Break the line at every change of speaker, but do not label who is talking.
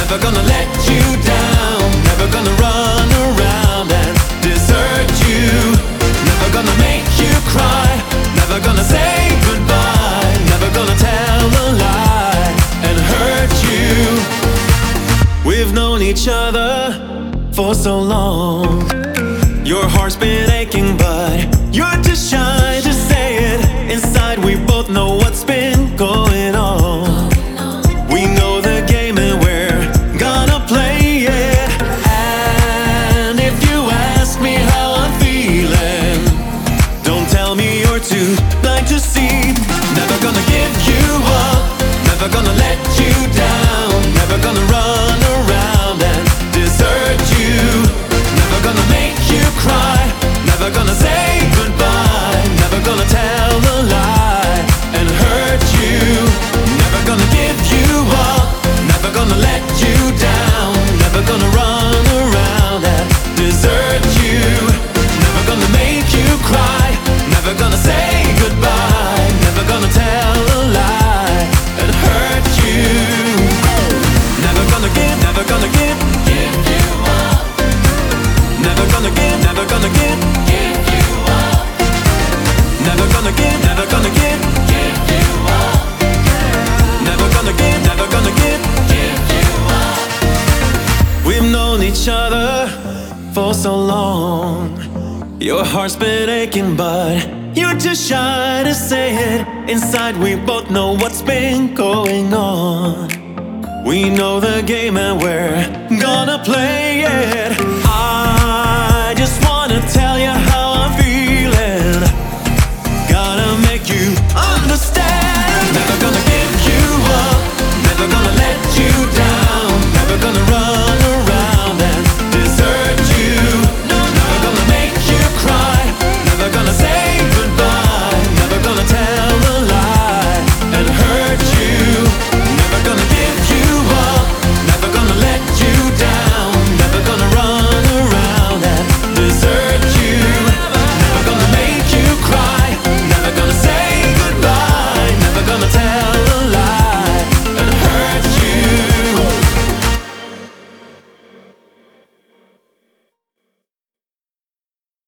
Never gonna let you down. Never gonna run around and desert you. Never gonna make you cry. Never gonna say goodbye. Never gonna tell a lie and hurt you. We've known each other for so long. Your heart's been aching, but you're too shy to say it. Inside we both know what's been going on. We know the game and we're gonna play it. And if you ask me how I'm feeling, don't tell me you're too blind to see. Never gonna give you up. Never gonna let you down. Never gonna run around and desert you. Never gonna make you cry. Never gonna say goodbye. Never gonna tell a lie and hurt you. Never gonna give you up. Never gonna let you down. Never gonna run around and desert you. Never gonna make you cry. Never gonna say goodbye. Never gonna tell a lie and hurt you. Never gonna give, never gonna give you up. Never gonna give, never gonna give you up. Never gonna give, never gonna give you up. Never gonna give, never gonna give you up. We've known each other for so long. Your heart's been aching, but you're too shy to say it. Inside we both know what's been going on. We know the game and we're gonna play it. I just wanna tell